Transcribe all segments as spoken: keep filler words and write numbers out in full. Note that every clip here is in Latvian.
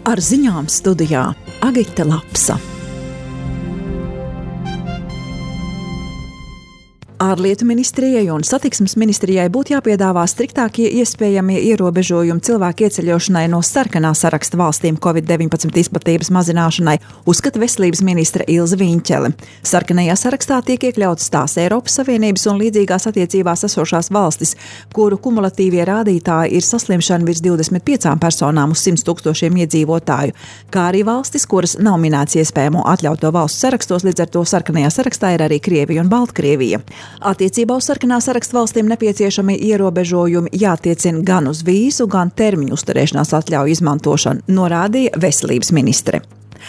Ar ziņām studijā Agita Lapsa. Ārlietu ministrijai un satiksmes ministrijai būtu jāpiedāvā striktākie iespējamie ierobežojumi cilvēku ieceļošanai no sarkanā saraksta valstīm covid deviņpadsmit izplatības mazināšanai, uzskata veselības ministre Ilze Viņķele. Sarkanajā sarakstā tiek iekļautas tās Eiropas Savienības un līdzīgās attiecībās esošās valstis, kuru kumulatīvie rādītāji ir saslimšana virs divdesmit piecām personām uz simts tūkstošiem iedzīvotāju, kā arī valstis, kuras nav minēts iespējamo atļauto valstu sarakstos, līdz ar to sarkanajā sarakstā ir arī Krievija un Baltkrievija. Attiecībā uz sarkanā saraksta valstīm nepieciešami ierobežojumi jātiecina gan uz vīzu, gan termiņu uzturēšanās atļauju izmantošanu, norādīja veselības ministre.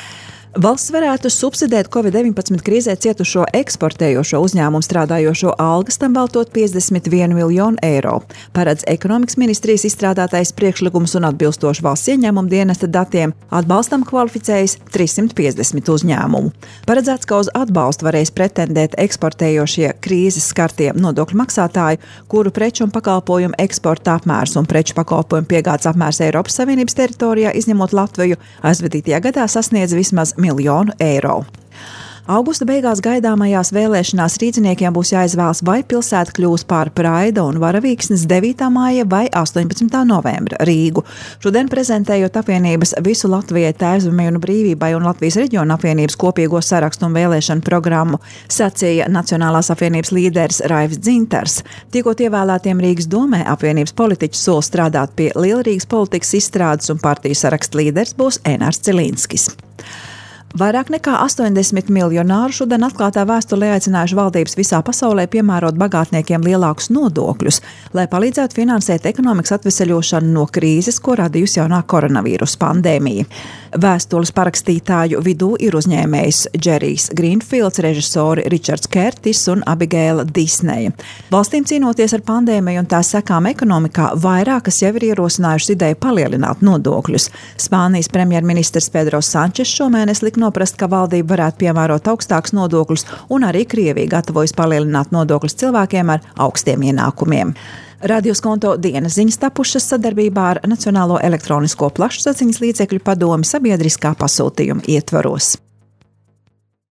Valsts varētu subsidēt covid deviņpadsmit krīzē cietušo eksportējošo uzņēmumu strādājošo algas, tam veltot piecdesmit vienu miljonu eiro. Paredz ekonomikas ministrijas izstrādātais priekšlikums un atbilstoši valsts ieņēmuma dienesta datiem atbalstam kvalificējas trīssimt piecdesmit uzņēmumu. Paredzēts, ka uz atbalstu varēs pretendēt eksportējošie krīzes skartie nodokļu maksātāji, kuru preču un pakalpojumu eksporta apmērs un preču pakalpojumu piegādes apmērs Eiropas Savienības teritorijā, izņemot Latviju, aizvadītajā gadā sasniedz vismaz miljonu eiro. Augusta beigās gaidāmajās vēlēšanās rīdziniekiem būs jāizvēlas, vai pilsēta kļūs par Praida un Varavīksnes devītā māja vai astoņpadsmitā novembra Rīgu. Šodien prezentējot apvienības Visu Latvijai Tēvzemei un brīvībai un Latvijas reģiona apvienības kopīgo sarakstu un vēlēšanu programmu, sacīja Nacionālās apvienības līderis Raivs Dzintars. Tikot ievēlētiem Rīgas domē, apvienības politiķi sola strādāt pie Lielrīgas politikas izstrādes un partiju saraksta līderis būs Enārs Cilīnskis. Vairāk nekā astoņdesmit miljonāru šodien atklātā vēstulē aicinājuši valdības visā pasaulē piemērot bagātniekiem lielākus nodokļus, lai palīdzētu finansēt ekonomikas atveseļošanu no krīzes, ko radījusi jaunā koronavīrusa pandēmija. Vēstules parakstītāju vidū ir uzņēmējs Džerijs Grīnfīlds, režisori Ričards Kertis un Abigēla Disneja. Valstīm cīnoties ar pandēmiju un tās sekām ekonomikā, vairākas jau ir ierosinājušas ideju palielināt nodokļus. Spānijas premjerministrs Pedro Sančes šomēnes lika noprast, ka valdība varētu piemērot augstākus nodokļus, un arī Krievija gatavojas palielināt nodokļus cilvēkiem ar augstiem ienākumiem. Radio Skonto dienas ziņas tapušas sadarbībā ar Nacionālo elektronisko plašsaziņas līdzekļu padomi sabiedriskā pasūtījuma ietvaros.